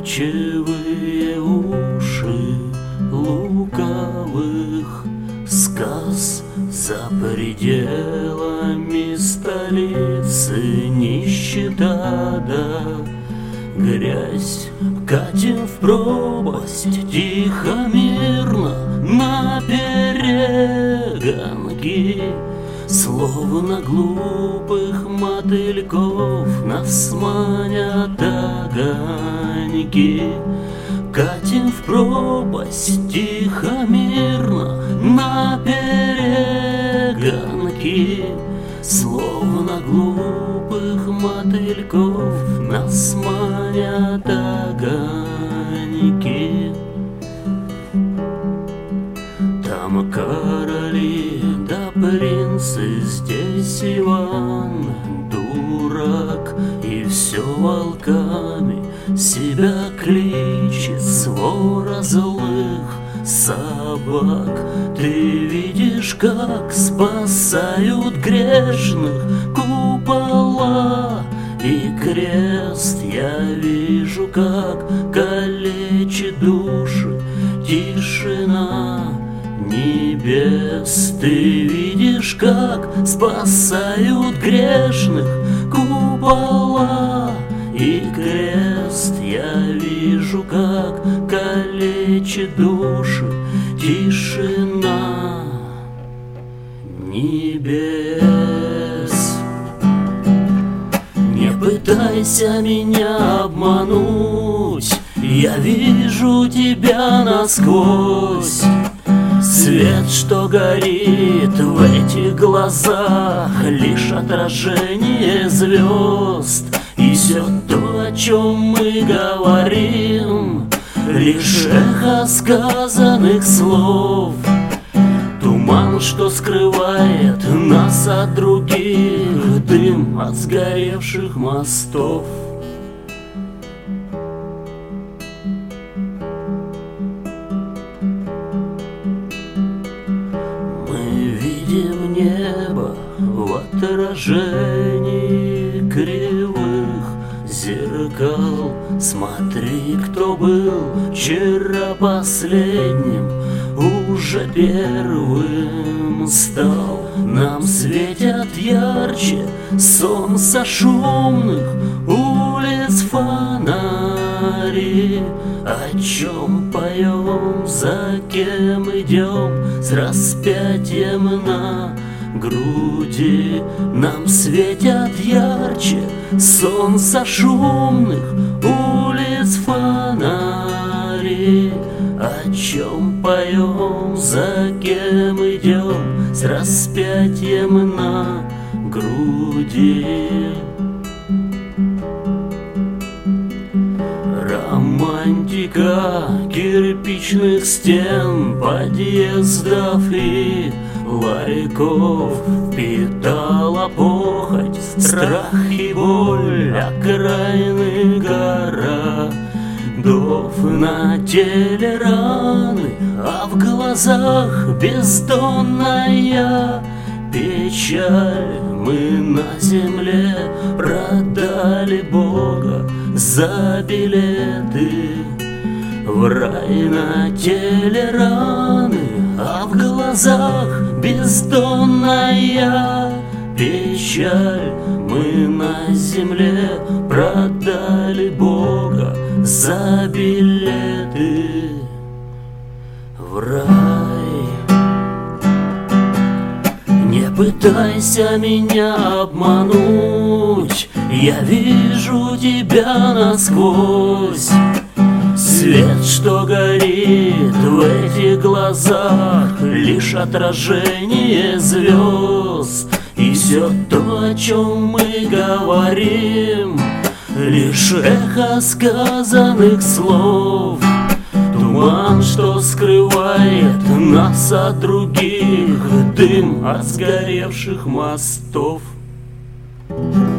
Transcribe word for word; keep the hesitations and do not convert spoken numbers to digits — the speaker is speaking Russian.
Задумчивые уши лукавых сказ за пределами столицы нищета да грязь. Катим в пропасть тихо, мирно на перегонки, словно глупых мотыльков нас манят огоньки. Катим в пропасть тихо, мирно на перегонки, словно глупых мотыльков нас манят огоньки. Там короли да принцы, здесь Иван дурак, и все волками себя кличет свора злых собак. Ты видишь, как спасают грешных купола и крест. Я вижу, как калечит души тишина небес. Ты видишь, как спасают грешных купола и крест. Я вижу, как калечит души тишина небес. Не пытайся меня обмануть, я вижу тебя насквозь. Свет, что горит в этих глазах, лишь отражение звезд. И все то, о чем мы говорим, лишь эхо сказанных слов. Туман, что скрывает нас от других, дым от сгоревших мостов. Видим небо в отражении кривых зеркал. Смотри, кто был вчера последним, уже первым стал. Нам светят ярче солнца шумных улиц фонари. О чем поем, за кем идем, с распятием на груди. Нам светят ярче солнца шумных улиц фонари. О чем поем, за кем идем, с распятием на груди. Романтика кирпичных стен, подъездов и ларьков впитала похоть, страх и боль окраины городов. На теле раны, а в глазах бездонная печаль. Мы на земле продали Бога за билеты в рай. На теле раны, а в глазах бездонная печаль. Мы на земле продали Бога за билеты в рай. Не пытайся меня обмануть, я вижу тебя насквозь. Свет, что горит в этих глазах, лишь отражение звезд. И все то, о чем мы говорим, лишь эхо сказанных слов. Туман, что скрывает нас от других, дым от сгоревших мостов.